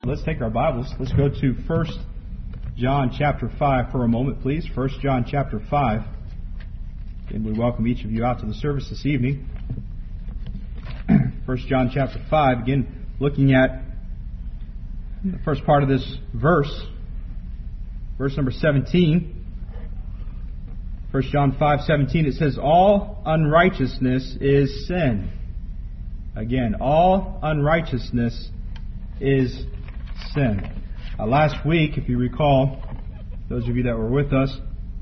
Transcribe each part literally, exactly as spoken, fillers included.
let's take our Bibles. Let's go to First John chapter five for a moment, please. First John chapter five. And we welcome each of you out to the service this evening. First John chapter five, again, looking at the first part of this verse, verse number seventeen. First John five seventeen, it says, all unrighteousness is sin. Again, all unrighteousness is sin. Uh, last week, if you recall, those of you that were with us,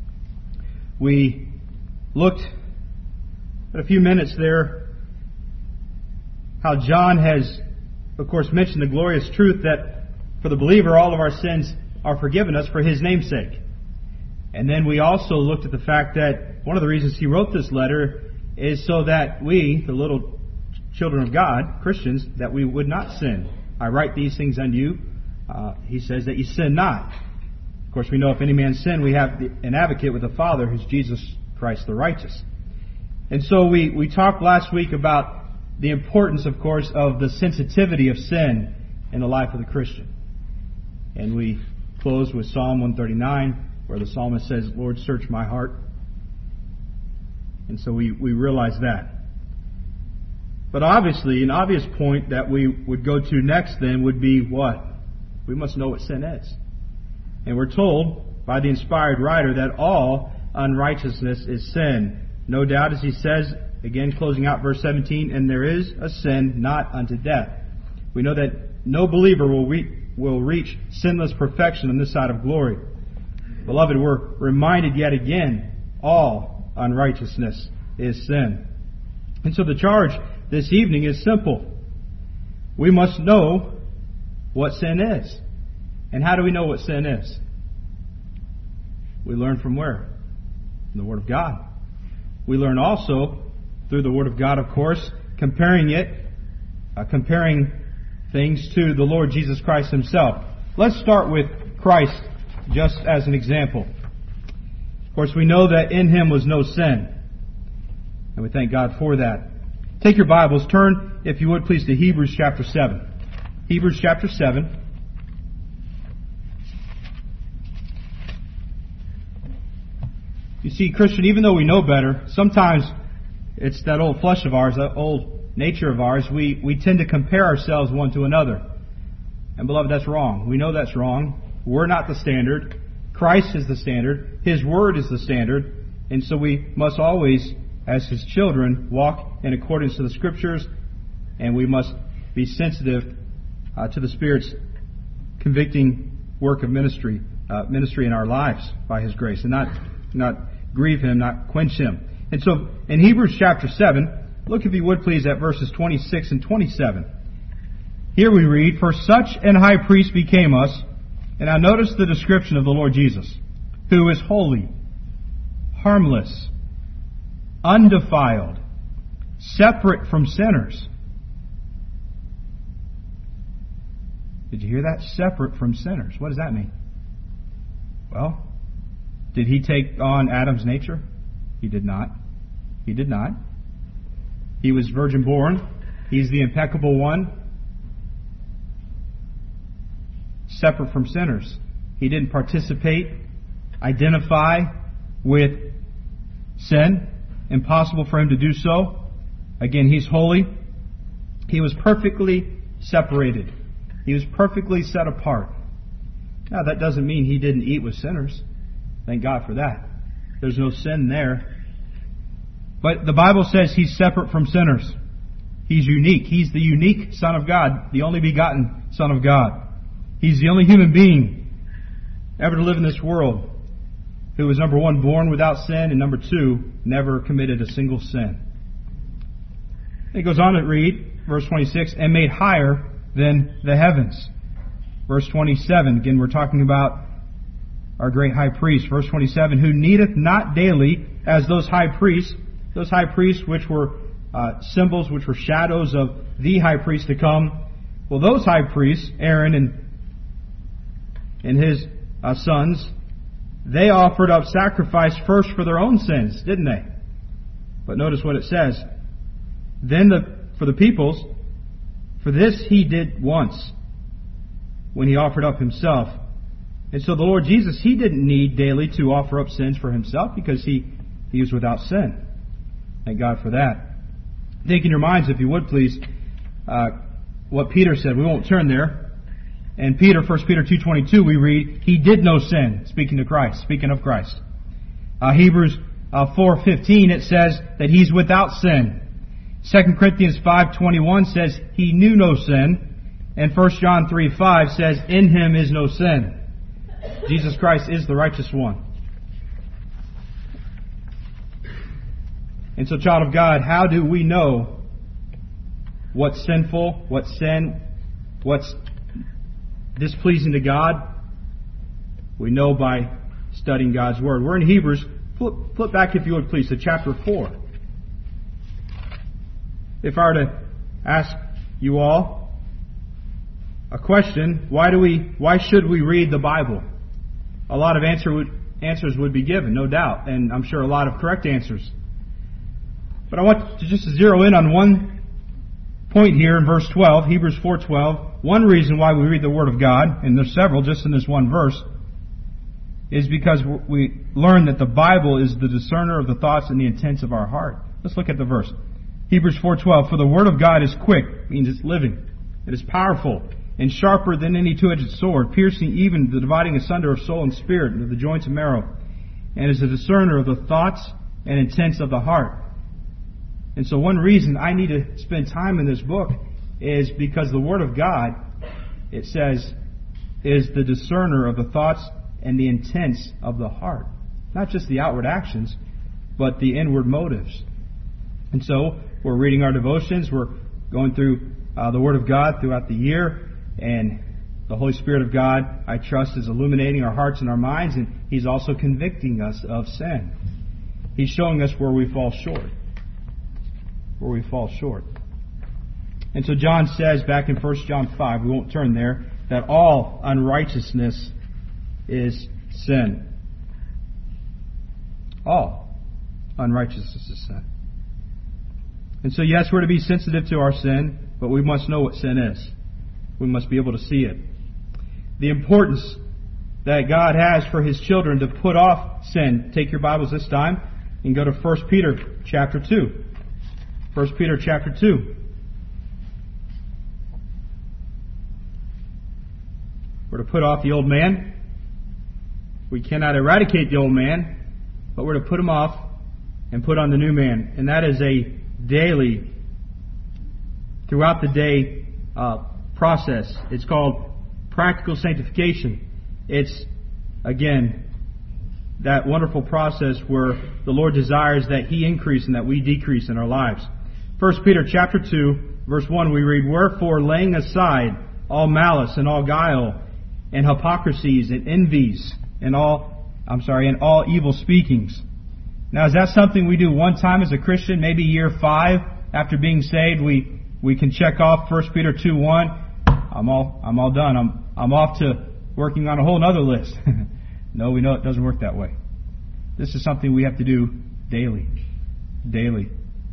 we looked at a few minutes there how John has, of course, mentioned the glorious truth that for the believer all of our sins are forgiven us for his name's sake. And then we also looked at the fact that one of the reasons he wrote this letter is so that we, the little children of God, Christians, that we would not sin. I write these things unto you. Uh, he says that you sin not. Of course, we know if any man sin, we have an advocate with the Father, who's Jesus Christ the righteous. And so we, we talked last week about the importance, of course, of the sensitivity of sin in the life of the Christian. And we closed with Psalm one thirty-nine, where the psalmist says, Lord, search my heart. And so we, we realize that. But obviously, an obvious point that we would go to next then would be what? We must know what sin is. And we're told by the inspired writer that all unrighteousness is sin. No doubt, as he says, again closing out verse seventeen, and there is a sin not unto death. We know that no believer will, re- will reach sinless perfection on this side of glory. Beloved, we're reminded yet again, all unrighteousness is sin. And so the charge this evening is simple. We must know what sin is. And how do we know what sin is? We learn from where? From the Word of God. We learn also through the Word of God, of course, comparing it, uh, comparing things to the Lord Jesus Christ Himself. Let's start with Christ just as an example. Of course, we know that in Him was no sin. And we thank God for that. Take your Bibles, turn, if you would please, to Hebrews chapter seven. Hebrews chapter seven. You see, Christian, even though we know better, sometimes it's that old flesh of ours, that old nature of ours, we, we tend to compare ourselves one to another. And beloved, that's wrong. We know that's wrong. We're not the standard. Christ is the standard. His Word is the standard. And so we must always, as His children, walk in accordance to the Scriptures, and we must be sensitive uh, to the Spirit's convicting work of ministry, uh, ministry in our lives by His grace, and not not grieve Him, not quench Him. And so, in Hebrews chapter seven, look if you would please at verses twenty-six and twenty-seven. Here we read, for such an high priest became us, and now notice the description of the Lord Jesus, who is holy, harmless, undefiled, separate from sinners. Did you hear that? Separate from sinners. What does that mean? Well, did He take on Adam's nature? He did not. He did not. He was virgin born. He's the impeccable one. Separate from sinners. He didn't participate, identify with sin. Impossible for Him to do so. Again, He's holy. He was perfectly separated. He was perfectly set apart. Now, that doesn't mean He didn't eat with sinners. Thank God for that. There's no sin there. But the Bible says He's separate from sinners. He's unique. He's the unique Son of God, the only begotten Son of God. He's the only human being ever to live in this world who was, number one, born without sin, and number two, never committed a single sin. It goes on to read, verse twenty-six, and made higher than the heavens. Verse twenty-seven, again, we're talking about our great high priest. Verse twenty-seven, who needeth not daily as those high priests, those high priests which were uh, symbols, which were shadows of the high priest to come. Well, those high priests, Aaron and, and his uh, sons, they offered up sacrifice first for their own sins, didn't they? But notice what it says. Then the, for the people's, for this he did once, when He offered up Himself. And so the Lord Jesus, He didn't need daily to offer up sins for Himself because He, he was without sin. Thank God for that. Think in your minds, if you would please, uh, what Peter said. We won't turn there. And Peter, First Peter two twenty-two, we read, He did no sin, speaking to Christ, speaking of Christ. Uh, Hebrews uh, four fifteen, it says that He's without sin. Second Corinthians five twenty-one says He knew no sin. And First John three five says, in Him is no sin. Jesus Christ is the righteous one. And so, child of God, how do we know what's sinful, what's sin, what's displeasing to God? We know by studying God's Word. We're in Hebrews. Flip, flip back, if you would, please, to chapter four. If I were to ask you all a question, why do we, why should we read the Bible? A lot of answer would, answers would be given, no doubt, and I'm sure a lot of correct answers. But I want to just zero in on one point here in verse twelve, Hebrews four twelve. One reason why we read the Word of God, and there's several just in this one verse, is because we learn that the Bible is the discerner of the thoughts and the intents of our heart. Let's look at the verse. Hebrews four twelve. For the Word of God is quick, means it's living. It is powerful and sharper than any two-edged sword, piercing even the dividing asunder of soul and spirit, and of the joints and marrow, and is a discerner of the thoughts and intents of the heart. And so one reason I need to spend time in this book is because the Word of God, it says, is the discerner of the thoughts and the intents of the heart. Not just the outward actions, but the inward motives. And so we're reading our devotions, we're going through uh, the Word of God throughout the year, and the Holy Spirit of God, I trust, is illuminating our hearts and our minds, and He's also convicting us of sin. He's showing us where we fall short. Where we fall short. And so John says back in First John five, we won't turn there, that all unrighteousness is sin. All unrighteousness is sin. And so yes, we're to be sensitive to our sin, but we must know what sin is. We must be able to see it. The importance that God has for His children to put off sin. Take your Bibles this time and go to First Peter chapter two. First Peter chapter two. We're to put off the old man. We cannot eradicate the old man, but we're to put him off and put on the new man. And that is a daily, throughout the day uh, process. It's called practical sanctification. It's, again, that wonderful process where the Lord desires that He increase and that we decrease in our lives. First Peter chapter two, verse one, we read, wherefore, laying aside all malice and all guile and hypocrisies and envies and all, I'm sorry, and all evil speakings. Now, is that something we do one time as a Christian, maybe year five after being saved? We we can check off First Peter two one. I'm all I'm all done. I'm I'm off to working on a whole other list. No, we know it doesn't work that way. This is something we have to do daily, daily.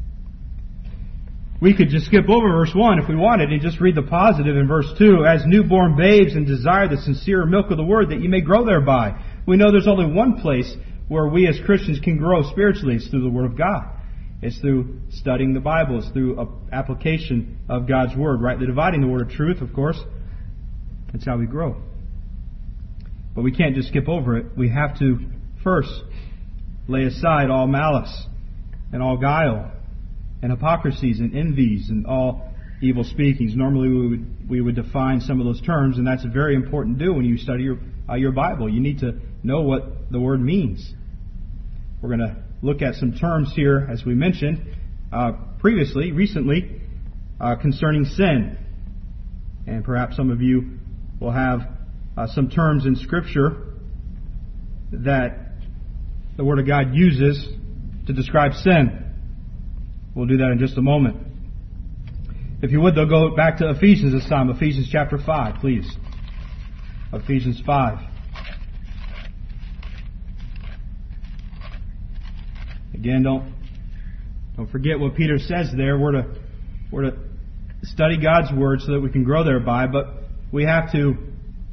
We could just skip over verse one if we wanted and just read the positive in verse two. As newborn babes, and desire the sincere milk of the Word, that you may grow thereby. We know there's only one place where we as Christians can grow spiritually. It's through the Word of God. It's through studying the Bible. It's through application of God's Word, rightly dividing the Word of truth, of course. That's how we grow. But we can't just skip over it. We have to first lay aside all malice and all guile and hypocrisies and envies and all evil speakings. Normally we would we would define some of those terms, and that's very important to do when you study your uh, your Bible. You need to know what the word means. We're going to look at some terms here, as we mentioned uh, previously, recently, uh, concerning sin. And perhaps some of you will have uh, some terms in Scripture that the Word of God uses to describe sin. We'll do that in just a moment. If you would, though, go back to Ephesians this time. Ephesians chapter five, please. Ephesians five. Again, don't don't forget what Peter says there. We're to we're to study God's Word so that we can grow thereby, but we have to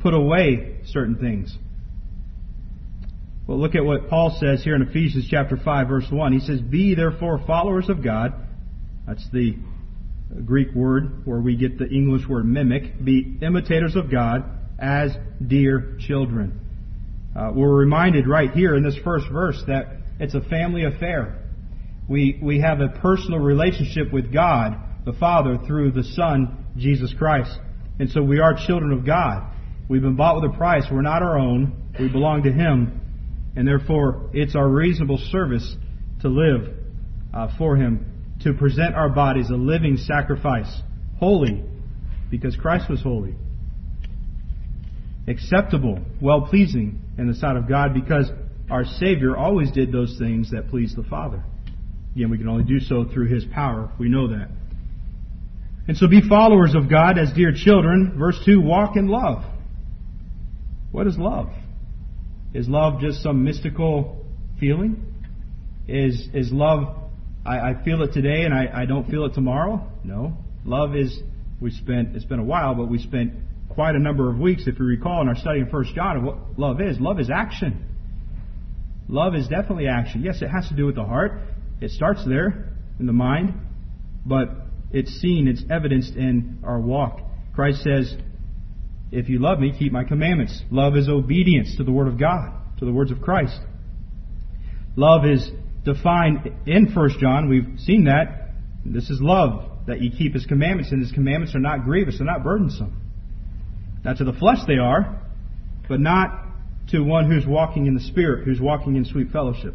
put away certain things. Well, look at what Paul says here in Ephesians chapter five, verse one. He says, "Be therefore followers of God." That's the Greek word where we get the English word mimic. "Be imitators of God as dear children." Uh, we're reminded right here in this first verse that it's a family affair. We we have a personal relationship with God, the Father, through the Son, Jesus Christ. And so we are children of God. We've been bought with a price. We're not our own. We belong to Him. And therefore, it's our reasonable service to live uh, for Him, to present our bodies a living sacrifice, holy, because Christ was holy, acceptable, well-pleasing in the sight of God, because our Savior always did those things that pleased the Father. Again, we can only do so through His power. We know that. And so be followers of God as dear children. Verse two, walk in love. What is love? Is love just some mystical feeling? Is is love, I, I feel it today and I, I don't feel it tomorrow? No. Love is, we spent, it's been a while, but we spent quite a number of weeks, if you recall, in our study in First John of what love is. Love is action. Love is definitely action. Yes, it has to do with the heart. It starts there, in the mind, but it's seen, it's evidenced in our walk. Christ says, "If you love me, keep my commandments." Love is obedience to the Word of God, to the words of Christ. Love is defined in First John. We've seen that. This is love, that ye keep His commandments, and His commandments are not grievous, they're not burdensome. Now to the flesh they are, but not to one who's walking in the Spirit, who's walking in sweet fellowship.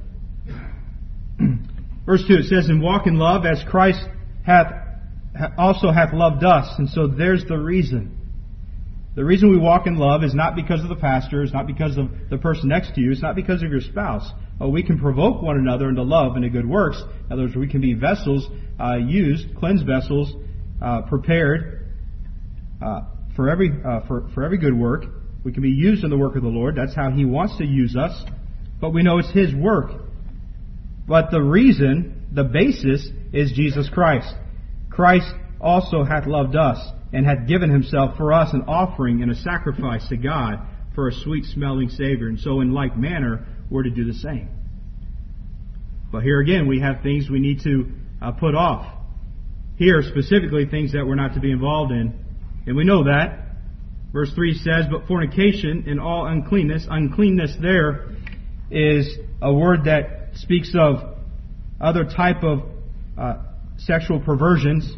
Verse two, it says, "And walk in love as Christ hath also hath loved us." And so there's the reason. The reason we walk in love is not because of the pastor, it's not because of the person next to you, it's not because of your spouse. Oh, we can provoke one another into love and to good works. In other words, we can be vessels uh, used, cleansed vessels, uh, prepared uh, for every uh, for for every good work. We can be used in the work of the Lord. That's how He wants to use us. But we know it's His work. But the reason, the basis, is Jesus Christ. Christ also hath loved us, and hath given Himself for us an offering and a sacrifice to God for a sweet-smelling Savior. And so in like manner, we're to do the same. But here again, we have things we need to uh, put off. Here, specifically, things that we're not to be involved in. And we know that. Verse three says, "But fornication and all uncleanness," uncleanness there is a word that speaks of other type of uh, sexual perversions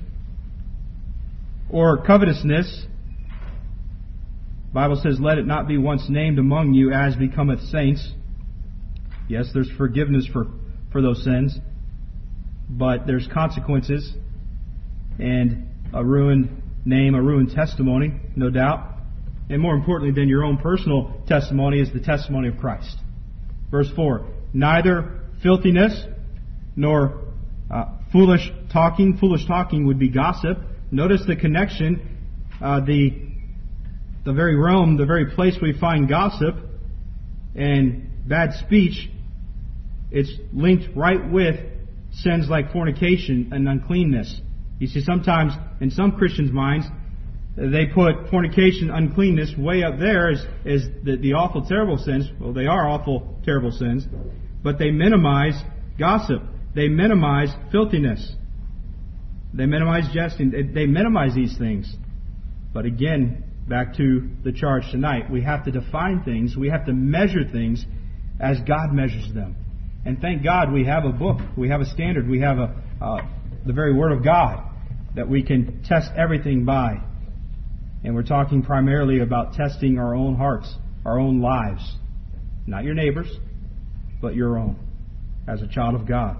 or covetousness. The Bible says, "Let it not be once named among you as becometh saints." Yes, there's forgiveness for, for those sins, but there's consequences and a ruined name, a ruined testimony, no doubt. And more importantly than your own personal testimony is the testimony of Christ. Verse four, "Neither filthiness nor uh, foolish talking." Foolish talking would be gossip. Notice the connection, uh, the the very realm, the very place we find gossip and bad speech. It's linked right with sins like fornication and uncleanness. You see, sometimes in some Christians' minds, they put fornication, uncleanness way up there as, as the, the awful, terrible sins. Well, they are awful, terrible sins. But they minimize gossip. They minimize filthiness. They minimize jesting. They, they minimize these things. But again, back to the charge tonight, we have to define things. We have to measure things as God measures them. And thank God we have a book. We have a standard. We have a uh, the very Word of God that we can test everything by. And we're talking primarily about testing our own hearts, our own lives. Not your neighbor's, but your own, as a child of God.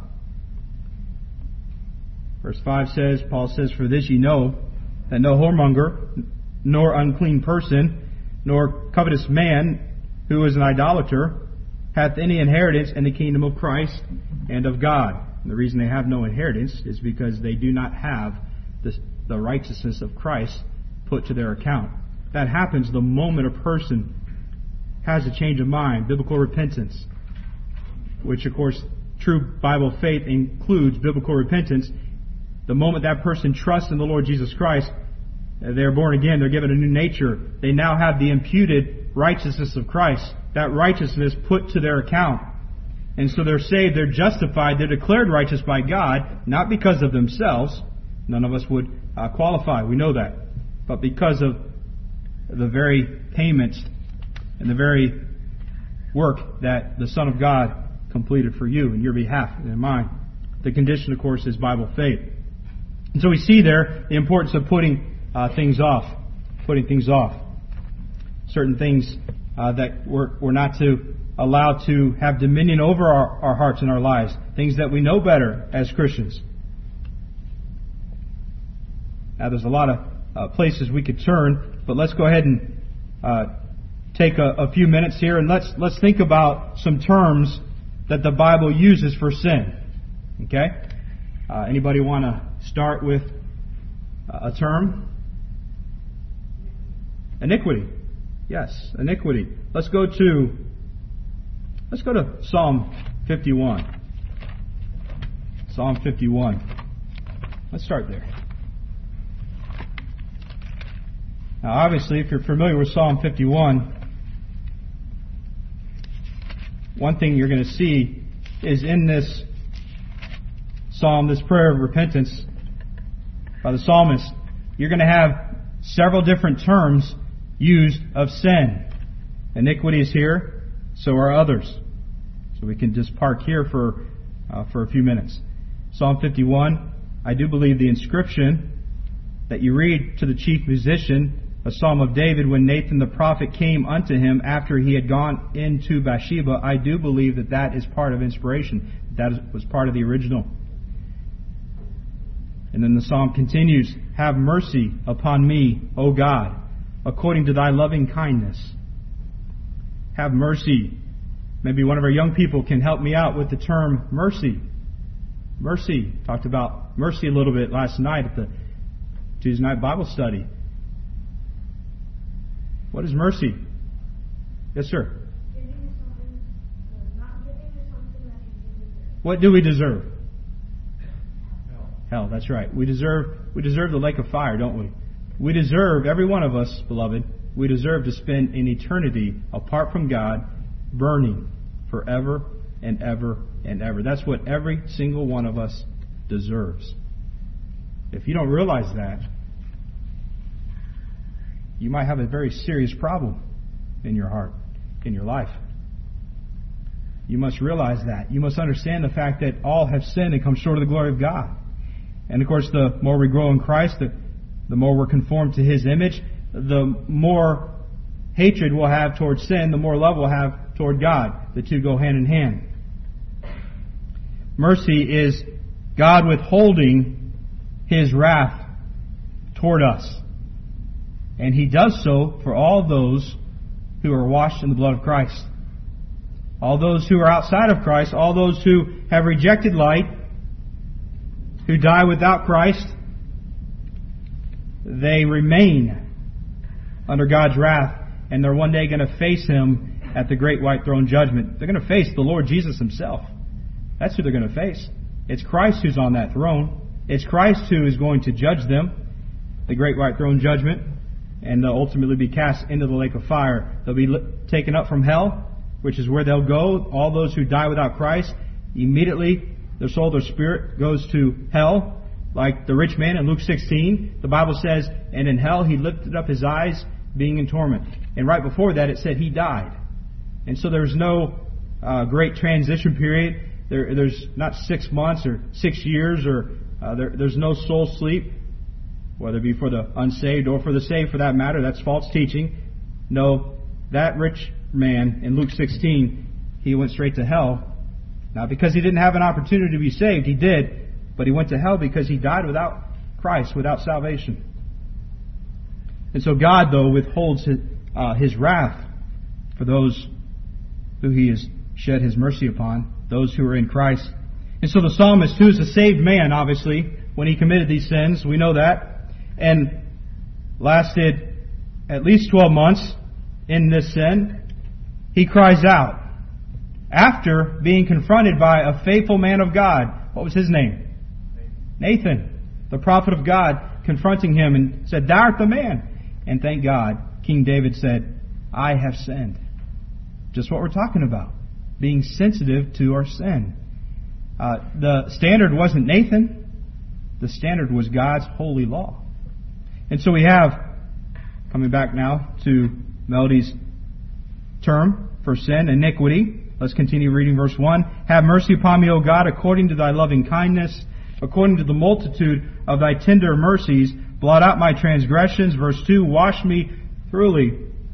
Verse five says, Paul says, "For this ye know, that no whoremonger, nor unclean person, nor covetous man, who is an idolater, hath any inheritance in the kingdom of Christ and of God." And the reason they have no inheritance is because they do not have the, the righteousness of Christ put to their account. That happens the moment a person has a change of mind, biblical repentance, which of course true Bible faith includes biblical repentance. The moment that person trusts in the Lord Jesus Christ, They're born again. They're given a new nature. They now have the imputed righteousness of Christ. That righteousness put to their account. And so they're saved, they're justified, they're declared righteous by God, not because of themselves. None of us would uh, qualify, we know that. But because of the very payment and the very work that the Son of God completed for you in your behalf and in mine. The condition, of course, is Bible faith. And so we see there the importance of putting uh, things off. Putting things off. Certain things uh, that we're, we're not to allow to have dominion over our, our hearts and our lives. Things that we know better as Christians. Now there's a lot of uh, places we could turn, but let's go ahead and uh, take a, a few minutes here and let's let's think about some terms that the Bible uses for sin. Okay? Uh, anybody want to start with a term? Iniquity. Yes, iniquity. Let's go to let's go to Psalm fifty-one. Psalm fifty-one. Let's start there. Now, obviously, if you're familiar with Psalm fifty-one, one thing you're going to see is in this psalm, this prayer of repentance by the psalmist, you're going to have several different terms used of sin. Iniquity is here, so are others. So we can just park here for uh, for a few minutes. Psalm fifty-one, I do believe the inscription that you read to the chief musician, a psalm of David, when Nathan the prophet came unto him after he had gone into Bathsheba, I do believe that that is part of inspiration. That was part of the original. And then the psalm continues, have mercy upon me, O God, according to thy loving kindness. Have mercy. Maybe one of our young people can help me out with the term mercy. Mercy. Talked about mercy a little bit last night at the Tuesday night Bible study. What is mercy? Yes, sir. What do we deserve? Hell. Hell, that's right. We deserve we deserve the lake of fire, don't we? We deserve, every one of us, beloved, we deserve to spend an eternity apart from God, burning forever and ever and ever. That's what every single one of us deserves. If you don't realize that, you might have a very serious problem in your heart, in your life. You must realize that. You must understand the fact that all have sinned and come short of the glory of God. And of course, the more we grow in Christ, the, the more we're conformed to His image, the more hatred we'll have towards sin, the more love we'll have toward God. The two go hand in hand. Mercy is God withholding His wrath toward us. And He does so for all those who are washed in the blood of Christ. All those who are outside of Christ, all those who have rejected light, who die without Christ, they remain under God's wrath, and they're one day going to face Him at the great white throne judgment. They're going to face the Lord Jesus Himself. That's who they're going to face. It's Christ who's on that throne. It's Christ who is going to judge them, the great white throne judgment, and they'll ultimately be cast into the lake of fire. They'll be taken up from hell, which is where they'll go. All those who die without Christ, immediately their soul, their spirit goes to hell, like the rich man in Luke sixteen. The Bible says, and in hell he lifted up his eyes, being in torment. And right before that it said he died. And so there's no uh, great transition period. There, there's not six months or six years, or uh, there, there's no soul sleep, whether it be for the unsaved or for the saved for that matter. That's false teaching. No, that rich man in Luke sixteen, he went straight to hell. Not because he didn't have an opportunity to be saved, he did, but he went to hell because he died without Christ, without salvation. And so God, though, withholds his, uh, his wrath for those who He has shed His mercy upon, those who are in Christ. And so the psalmist, who is a saved man, obviously, when he committed these sins, we know that, and lasted at least twelve months in this sin, he cries out after being confronted by a faithful man of God. What was his name? Nathan, the prophet of God. confronting him and said, "Thou art the man." And thank God, King David said, "I have sinned." Just what we're talking about. Being sensitive to our sin. Uh, the standard wasn't Nathan. The standard was God's holy law. And so we have, coming back now to Melody's term for sin, iniquity. Let's continue reading verse one. "Have mercy upon me, O God, according to thy loving kindness, according to the multitude of thy tender mercies. Blot out my transgressions." Verse two, "Wash me thoroughly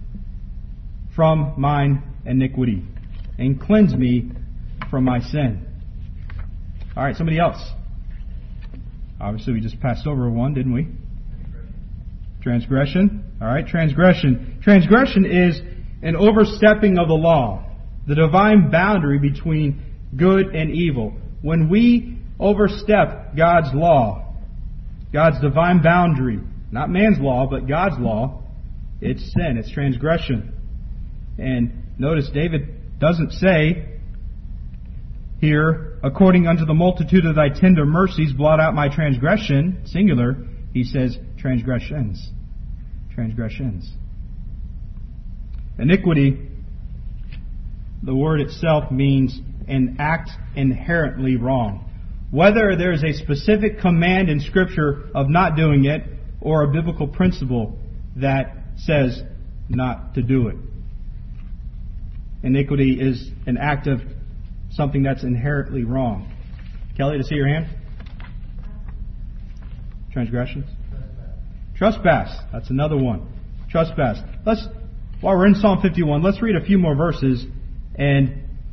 from mine iniquity, and cleanse me from my sin." All right, somebody else. Obviously, we just passed over one, didn't we? Transgression. All right, transgression. Transgression is an overstepping of the law, the divine boundary between good and evil. When we overstep God's law, God's divine boundary, not man's law, but God's law, it's sin, it's transgression. And notice David doesn't say here, "According unto the multitude of thy tender mercies, blot out my transgression," singular. He says transgressions. Transgressions. Iniquity, the word itself means an act inherently wrong. Whether there is a specific command in Scripture of not doing it, or a biblical principle that says not to do it. Iniquity is an act of something that's inherently wrong. Kelly, to see your hand? Transgressions? Trespass. That's another one. Trespass. Let's, while we're in Psalm fifty-one, let's read a few more verses, and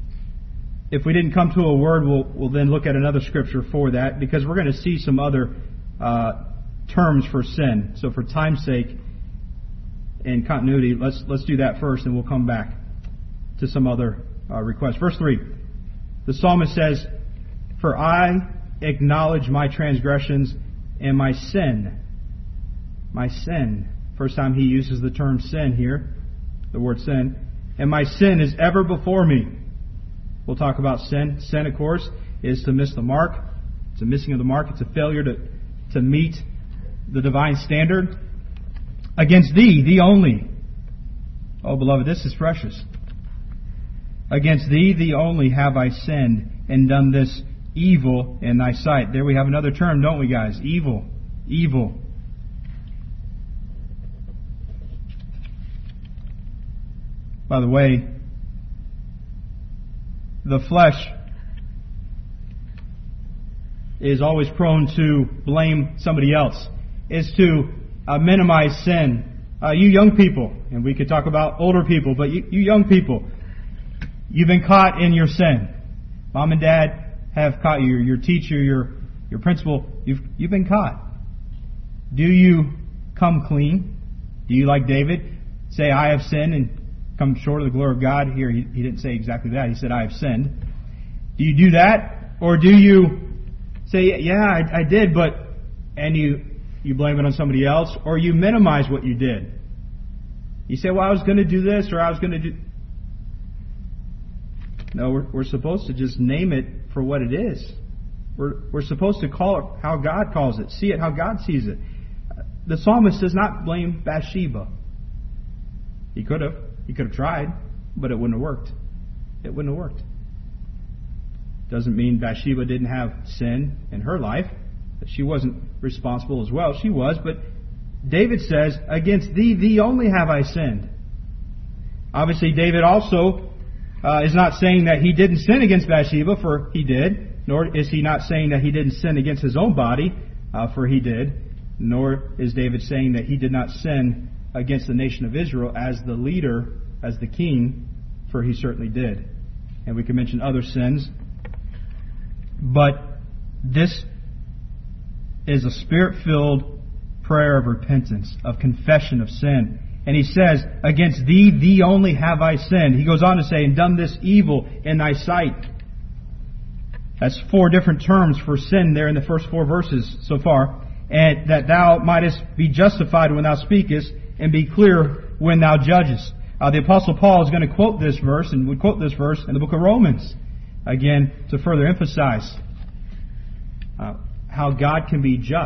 if we didn't come to a word, we'll, we'll then look at another scripture for that, because we're going to see some other uh, terms for sin. So for time's sake and continuity, let's let's do that first, and we'll come back to some other uh, requests. Verse three. The psalmist says, "For I acknowledge my transgressions and my sin." My sin. First time he uses the term sin here, the word sin. "And my sin is ever before me." We'll talk about sin. Sin, of course, is to miss the mark. It's a missing of the mark. It's a failure to, to meet the divine standard. "Against thee, thee only." Oh, beloved, this is precious. "Against thee, thee only have I sinned and done this evil in thy sight." There we have another term, don't we, guys? Evil. Evil. By the way, the flesh is always prone to blame somebody else, is to uh, minimize sin. Uh, you young people, and we could talk about older people, but you, you young people, you've been caught in your sin. Mom and Dad have caught you. Your teacher, your your principal, you've you've been caught. Do you come clean? Do you, like David, say, "I have sinned and come short of the glory of God"? Here, he, he didn't say exactly that. He said, "I have sinned." Do you do that? Or do you say, "Yeah, I, I did," but, and you, you blame it on somebody else? Or you minimize what you did? You say, "Well, I was going to do this," or "I was going to do..." No, we're, we're supposed to just name it for what it is. We're, we're supposed to call it how God calls it. See it how God sees it. The psalmist does not blame Bathsheba. He could have. He could have tried, but it wouldn't have worked. It wouldn't have worked. Doesn't mean Bathsheba didn't have sin in her life, that she wasn't responsible as well. She was, but David says, "Against thee, thee only have I sinned." Obviously, David also uh, is not saying that he didn't sin against Bathsheba, for he did. Nor is he not saying that he didn't sin against his own body, uh, for he did. Nor is David saying that he did not sin against the nation of Israel as the leader, as the king, for he certainly did. And we can mention other sins. But this is a spirit-filled prayer of repentance, of confession of sin. And he says, "Against thee, thee only have I sinned." He goes on to say, "And done this evil in thy sight." That's four different terms for sin there in the first four verses so far. "And that thou mightest be justified when thou speakest, and be clear when thou judgest." Uh, the Apostle Paul is going to quote this verse, and would quote this verse in the book of Romans, again, to further emphasize uh, how God can be just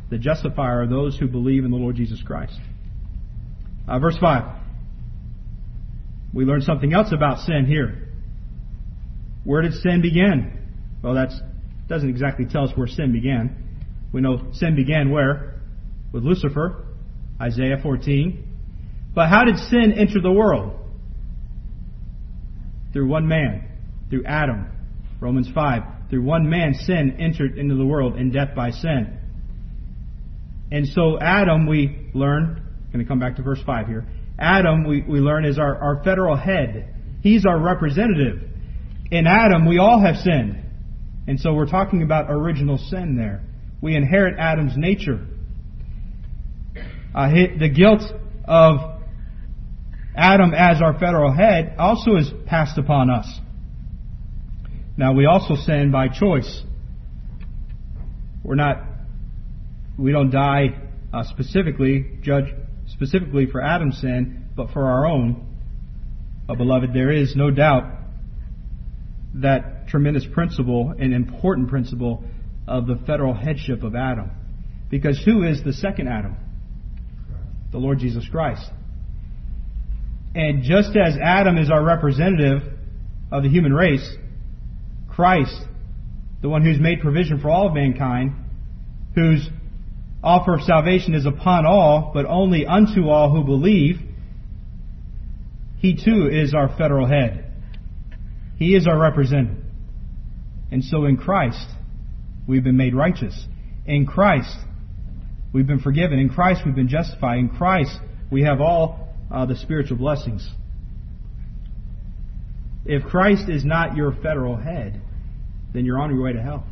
The justifier are those who believe in the Lord Jesus Christ. Uh, verse five. We learn something else about sin here. Where did sin begin? Well, that doesn't exactly tell us where sin began. We know sin began where? With Lucifer, Isaiah fourteen. But how did sin enter the world? Through one man, through Adam. Romans five. Through one man, sin entered into the world, and death by sin. And so Adam, we learn, I'm going to come back to verse five here. Adam, we, we learn, is our, our federal head. He's our representative. In Adam, we all have sinned. And so we're talking about original sin there. We inherit Adam's nature. Uh, the guilt of Adam as our federal head also is passed upon us. Now, we also sin by choice. We're not, we don't die uh, specifically, judge specifically for Adam's sin, but for our own. Uh, beloved, there is no doubt that tremendous principle, an important principle of the federal headship of Adam. Because who is the second Adam? The Lord Jesus Christ. And just as Adam is our representative of the human race, Christ, the one who's made provision for all of mankind, whose offer of salvation is upon all, but only unto all who believe, He too is our federal head. He is our representative. And so in Christ, we've been made righteous. In Christ, we've been forgiven. In Christ, we've been justified. In Christ, we have all uh, the spiritual blessings. If Christ is not your federal head, then you're on your way to hell.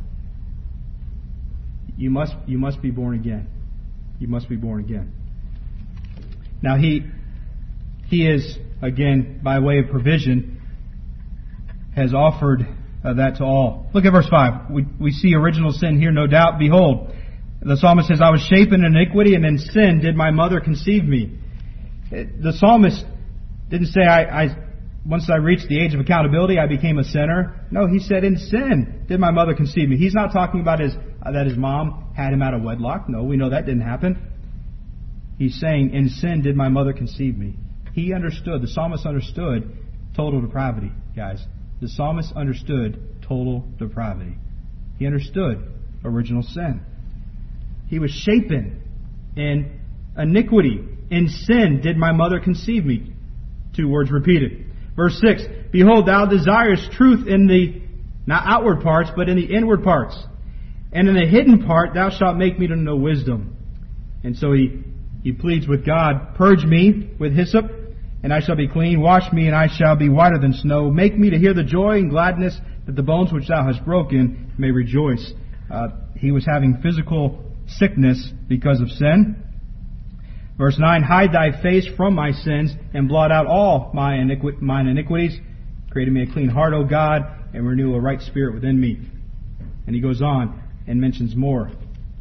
You must, you must be born again. You must be born again. Now, He, He is, again, by way of provision, has offered uh, that to all. Look at verse five. We, we see original sin here, no doubt. Behold, the psalmist says, I was shapen in iniquity, and in sin did my mother conceive me. The psalmist didn't say, I, I once I reached the age of accountability, I became a sinner. No, he said, in sin did my mother conceive me. He's not talking about his uh, that his mom had him out of wedlock. No, we know that didn't happen. He's saying, in sin did my mother conceive me. He understood, the psalmist understood total depravity, guys. The psalmist understood total depravity. He understood original sin. He was shapen in iniquity. In sin did my mother conceive me. Two words repeated. Verse six, behold, thou desirest truth in the, not outward parts, but in the inward parts. And in the hidden part thou shalt make me to know wisdom. And so he, he pleads with God, purge me with hyssop, and I shall be clean. Wash me, and I shall be whiter than snow. Make me to hear the joy and gladness, that the bones which thou hast broken may rejoice. Uh, he was having physical sickness because of sin. Verse nine, hide thy face from my sins, and blot out all my iniqui- mine iniquities. Create in me a clean heart, O God, and renew a right spirit within me. And he goes on and mentions more.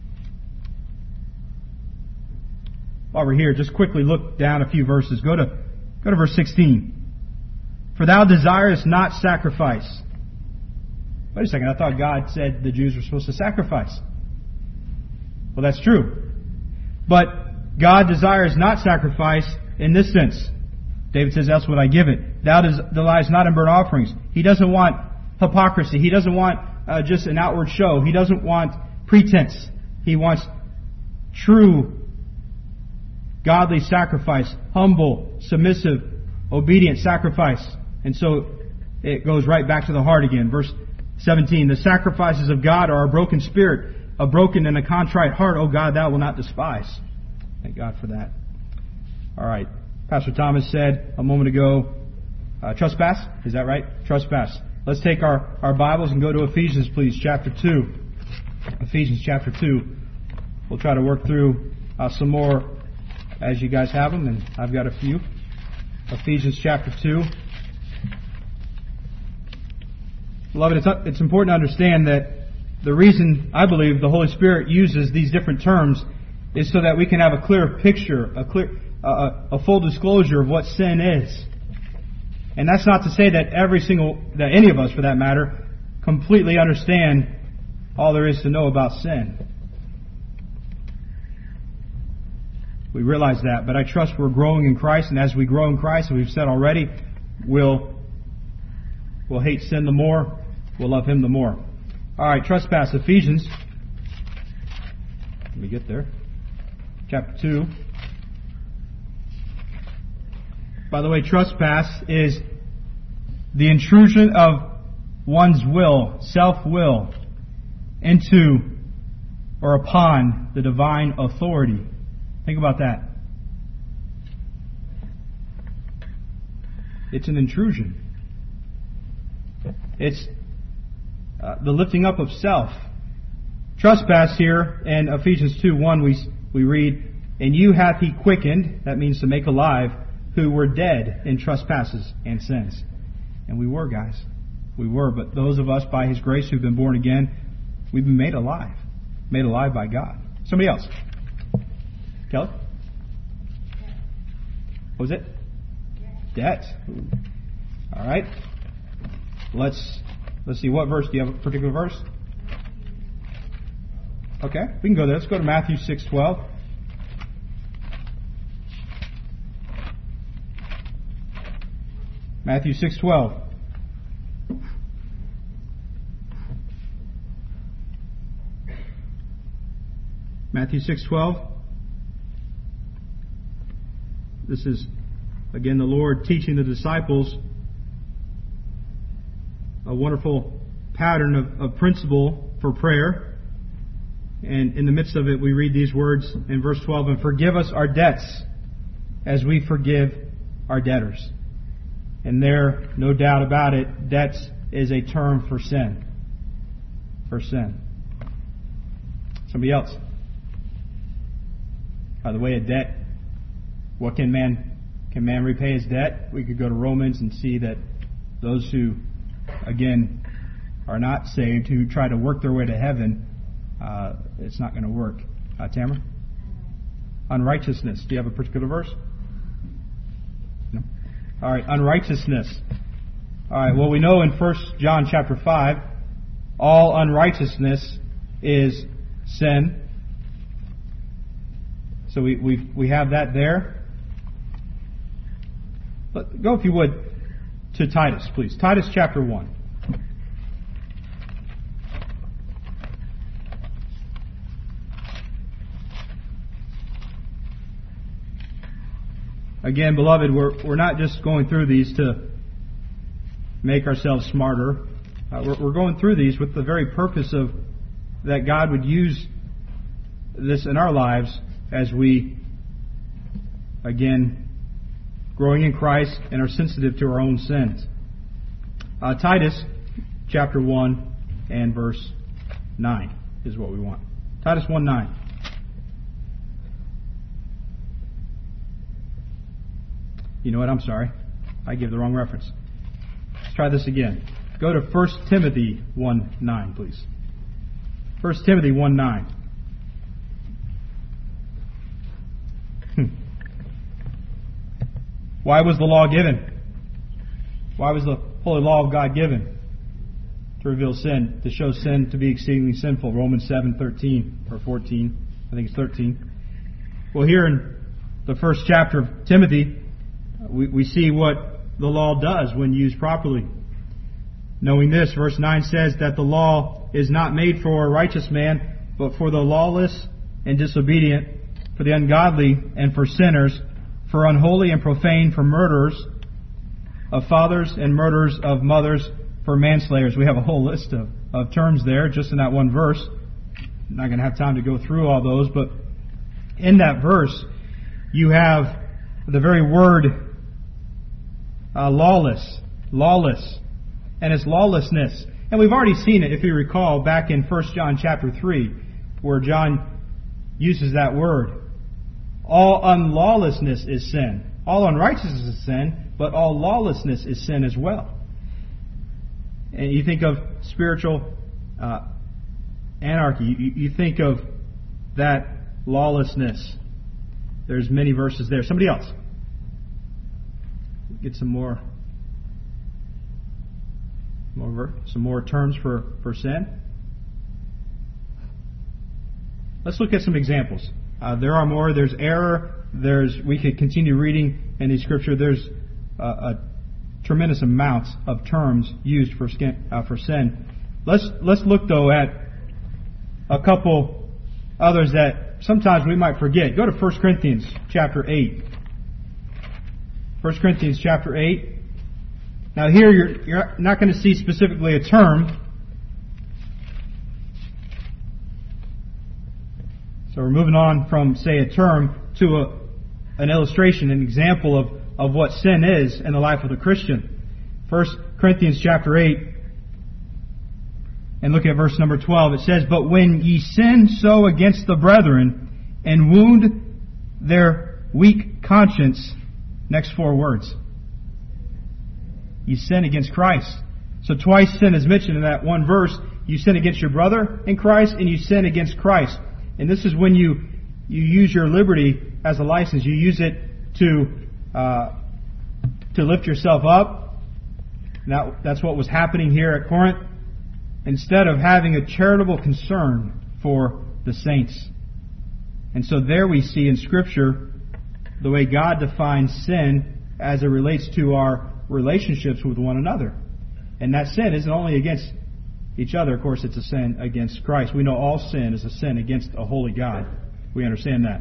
While we're here, just quickly look down a few verses. Go to Go to verse sixteen. For thou desirest not sacrifice. Wait a second, I thought God said the Jews were supposed to sacrifice. Well, that's true. But God desires not sacrifice in this sense. David says, else would I give it. Thou delights not in burnt offerings. He doesn't want hypocrisy. He doesn't want uh, just an outward show. He doesn't want pretense. He wants true godly sacrifice, humble, submissive, obedient sacrifice. And so it goes right back to the heart again. Verse seventeen, the sacrifices of God are a broken spirit, a broken and a contrite heart, O God, thou wilt not despise. Thank God for that. All right. Pastor Thomas said a moment ago, uh, trespass. Is that right? Trespass. Let's take our, our Bibles and go to Ephesians, please, chapter two. Ephesians chapter two. We'll try to work through uh, some more as you guys have them, and I've got a few. Ephesians chapter two. Beloved, it's, it's important to understand that the reason I believe the Holy Spirit uses these different terms is so that we can have a clear picture, a clear, uh, a full disclosure of what sin is. And that's not to say that every single, that any of us for that matter, completely understand all there is to know about sin. We realize that. But I trust we're growing in Christ, and as we grow in Christ, and we've said already, we'll, we'll hate sin the more, we'll love Him the more. All right, trespass. Ephesians. Let me get there. Chapter two. By the way, trespass is the intrusion of one's will, self-will, into or upon the divine authority. Think about that. It's an intrusion. It's uh, the lifting up of self. Trespass here in Ephesians two one we we read, "And you hath He quickened," that means to make alive, "who were dead in trespasses and sins." And we were, guys. We were. But those of us, by His grace, who've been born again, we've been made alive. Made alive by God. Somebody else. Kelly? What was it? Debt. All right. Let's let's see. What verse? Do you have a particular verse? Okay, we can go there. Let's go to Matthew six twelve. Matthew six twelve. Matthew six twelve. This is, again, the Lord teaching the disciples a wonderful pattern of, of principle for prayer. And in the midst of it, we read these words in verse twelve, "And forgive us our debts as we forgive our debtors." And there, no doubt about it, debts is a term for sin. For sin. Somebody else. By the way, a debt, what can man, can man repay his debt? We could go to Romans and see that those who, again, are not saved, who try to work their way to heaven, uh, it's not going to work. Uh, Tamara? Unrighteousness. Do you have a particular verse? No? All right, unrighteousness. All right, well, we know in First John chapter five, all unrighteousness is sin. So we we we have that there. But go, if you would, to Titus, please. Titus chapter one. Again, beloved, we're we're not just going through these to make ourselves smarter. Uh, we're, we're going through these with the very purpose of that God would use this in our lives as we, again, growing in Christ and are sensitive to our own sins. Uh, Titus chapter one and verse nine is what we want. Titus one nine. You know what? I'm sorry. I gave the wrong reference. Let's try this again. Go to First Timothy one nine, please. First Timothy one nine. Why was the law given? Why was the holy law of God given? To reveal sin, to show sin to be exceedingly sinful. Romans seven thirteen or fourteen. I think it's thirteen. Well, here in the first chapter of Timothy, we, we see what the law does when used properly. Knowing this, verse nine says that the law is not made for a righteous man, but for the lawless and disobedient, for the ungodly and for sinners, for unholy and profane, for murderers of fathers and murderers of mothers, for manslayers. We have a whole list of, of terms there just in that one verse. I'm not going to have time to go through all those, but in that verse you have the very word uh, lawless, lawless, and it's lawlessness. And we've already seen it, if you recall, back in First John chapter three, where John uses that word. All unlawlessness is sin. All unrighteousness is sin, but all lawlessness is sin as well. And you think of spiritual uh, anarchy. You, you think of that lawlessness. There's many verses there. Somebody else. Get some more, more some more terms for, for sin. Let's look at some examples. Uh, there are more. There's error. There's. We could continue reading in the Scripture. There's a, a tremendous amount of terms used for skin, uh, for sin. Let's let's look though at a couple others that sometimes we might forget. Go to First Corinthians chapter eight. First Corinthians chapter eight. Now here you're you're not going to see specifically a term. So we're moving on from, say, a term to a, an illustration, an example of, of what sin is in the life of the Christian. First Corinthians chapter eight, and look at verse number twelve. It says, "But when ye sin so against the brethren, and wound their weak conscience," next four words, "you sin against Christ." So twice sin is mentioned in that one verse. You sin against your brother in Christ, and you sin against Christ. And this is when you, you use your liberty as a license. You use it to uh, to lift yourself up. That, that's what was happening here at Corinth. Instead of having a charitable concern for the saints. And so there we see in Scripture the way God defines sin as it relates to our relationships with one another. And that sin isn't only against each other. Of course, it's a sin against Christ. We know all sin is a sin against a holy God. We understand that.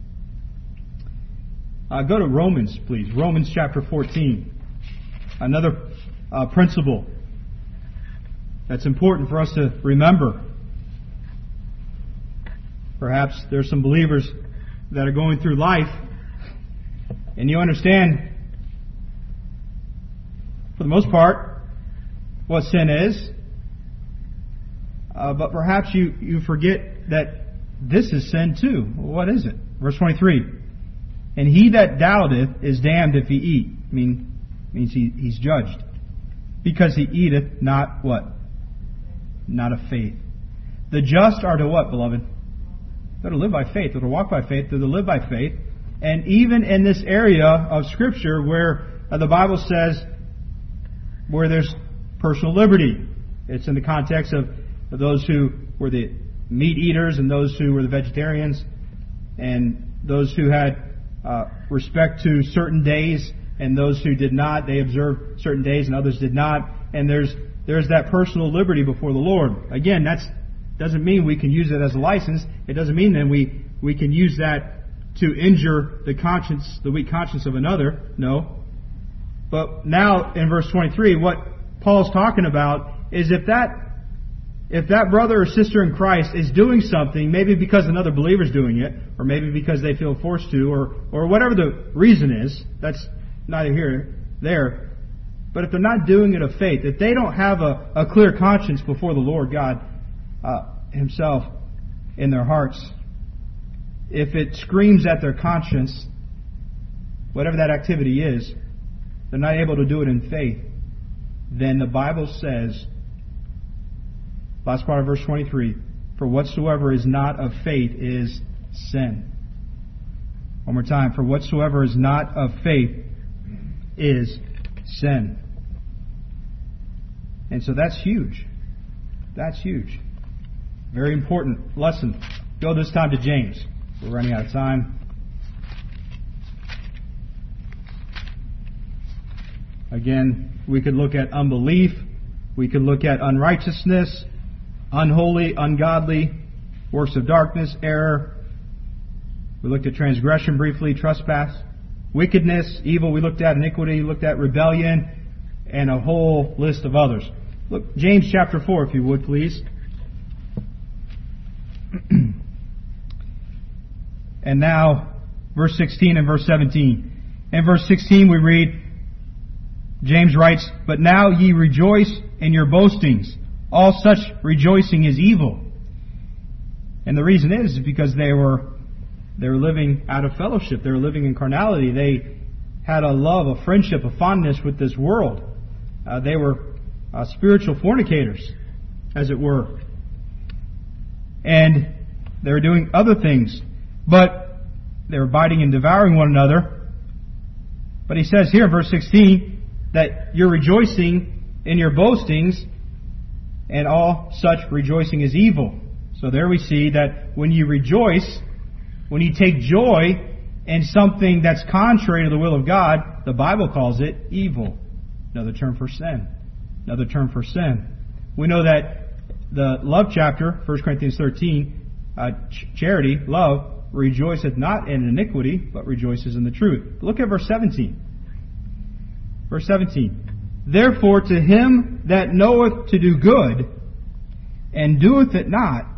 Uh, go to Romans, please. Romans chapter fourteen. Another uh, principle that's important for us to remember. Perhaps there's some believers that are going through life, and you understand, for the most part, what sin is. Uh, but perhaps you, you forget that this is sin too. What is it? Verse twenty-three. "And he that doubteth is damned if he eat." I mean, means he, he's judged. "Because he eateth not what? Not of faith. The just are to what, beloved? They're to live by faith. They're to walk by faith. They're to live by faith. And even in this area of Scripture where uh, the Bible says where there's personal liberty, it's in the context of of those who were the meat eaters and those who were the vegetarians and those who had uh, respect to certain days and those who did not. They observed certain days and others did not. And there's there's that personal liberty before the Lord. Again, that doesn't mean we can use it as a license. It doesn't mean that we, we can use that to injure the conscience, the weak conscience of another. No. But now in verse twenty-three, what Paul's talking about is if that If that brother or sister in Christ is doing something, maybe because another believer is doing it, or maybe because they feel forced to, or or whatever the reason is, that's neither here nor there. But if they're not doing it of faith, if they don't have a, a clear conscience before the Lord God uh, Himself in their hearts, if it screams at their conscience, whatever that activity is, they're not able to do it in faith, then the Bible says, last part of verse twenty-three, "For whatsoever is not of faith is sin." One more time. "For whatsoever is not of faith is sin." And so that's huge. That's huge. Very important lesson. Go this time to James. We're running out of time. Again, we could look at unbelief. We could look at unrighteousness, unholy, ungodly, works of darkness, error. We looked at transgression briefly, trespass, wickedness, evil. We looked at iniquity, looked at rebellion, and a whole list of others. Look, James chapter four, if you would, please. And now, verse sixteen and verse seventeen. In verse sixteen we read, James writes, "But now ye rejoice in your boastings. All such rejoicing is evil." And the reason is because they were they were living out of fellowship. They were living in carnality. They had a love, a friendship, a fondness with this world. Uh, they were uh, spiritual fornicators, as it were. And they were doing other things. But they were biting and devouring one another. But he says here in verse sixteen that you're rejoicing in your boastings, and all such rejoicing is evil. So there we see that when you rejoice, When you take joy in something that's contrary to the will of God, the Bible calls it evil. Another term for sin. Another term for sin. We know that the love chapter, First Corinthians thirteen, uh, ch- charity, love, rejoiceth not in iniquity, but rejoices in the truth. Look at verse seventeen. Verse seventeen. Therefore to him that knoweth to do good, and doeth it not,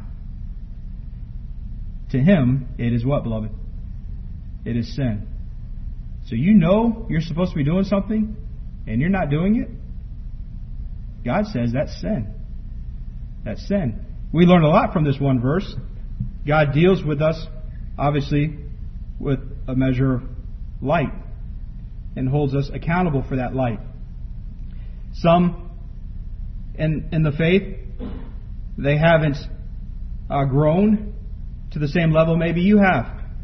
to him it is what, beloved? It is sin. So you know you're supposed to be doing something, and you're not doing it? God says that's sin. That's sin. We learn a lot from this one verse. God deals with us, obviously, with a measure of light, and holds us accountable for that light. Some in, in the faith, they haven't uh, grown to the same level maybe you have.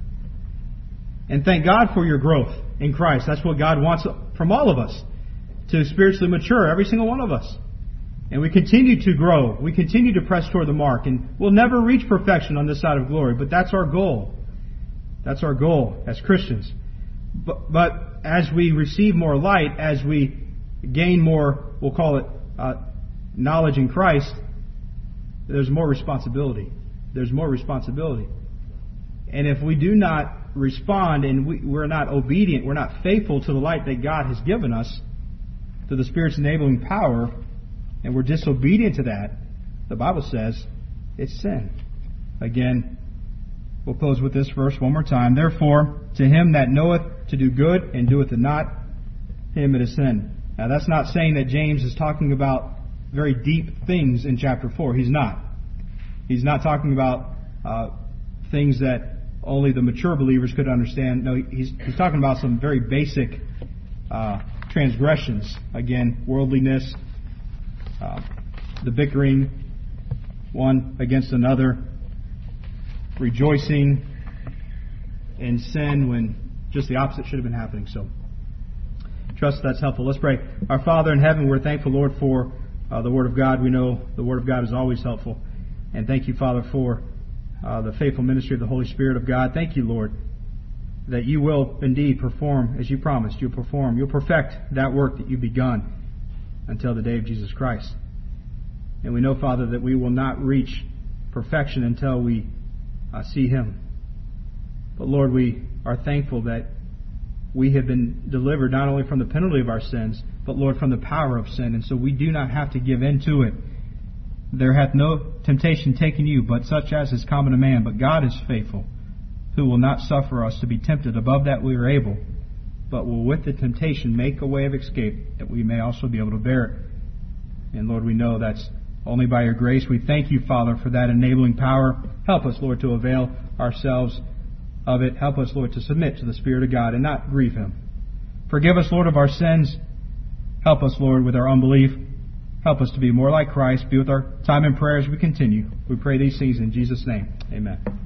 And thank God for your growth in Christ. That's what God wants from all of us, to spiritually mature, every single one of us. And we continue to grow. We continue to press toward the mark. And we'll never reach perfection on this side of glory, but that's our goal. That's our goal as Christians. But, but as we receive more light, as we gain more, we'll call it uh, knowledge in Christ, there's more responsibility. There's more responsibility. And if we do not respond and we, we're not obedient, we're not faithful to the light that God has given us, to the Spirit's enabling power, and we're disobedient to that, the Bible says it's sin. Again, we'll close with this verse one more time. Therefore, to him that knoweth to do good and doeth it not, him it is sin. Now that's not saying that James is talking about very deep things in chapter four. He's not. He's not talking about uh, things that only the mature believers could understand. No, he's, he's talking about some very basic uh, transgressions. Again, worldliness, uh, the bickering one against another, rejoicing in sin when just the opposite should have been happening. So, trust that's helpful. Let's pray. Our Father in heaven, we're thankful, Lord, for uh, the Word of God. We know the Word of God is always helpful. And thank you, Father, for uh, the faithful ministry of the Holy Spirit of God. Thank you, Lord, that you will indeed perform as you promised. You'll perform. You'll perfect that work that you've begun until the day of Jesus Christ. And we know, Father, that we will not reach perfection until we uh, see Him. But Lord, we are thankful that we have been delivered not only from the penalty of our sins, but Lord, from the power of sin. And so we do not have to give in to it. There hath no temptation taken you, but such as is common to man. But God is faithful, who will not suffer us to be tempted above that we are able, but will with the temptation make a way of escape, that we may also be able to bear it. And Lord, we know that's only by your grace. We thank you, Father, for that enabling power. Help us, Lord, to avail ourselves of it. Help us, Lord, to submit to the Spirit of God and not grieve Him. Forgive us, Lord, of our sins. Help us, Lord, with our unbelief. Help us to be more like Christ. Be with our time in prayer as we continue. We pray these things in Jesus' name. Amen.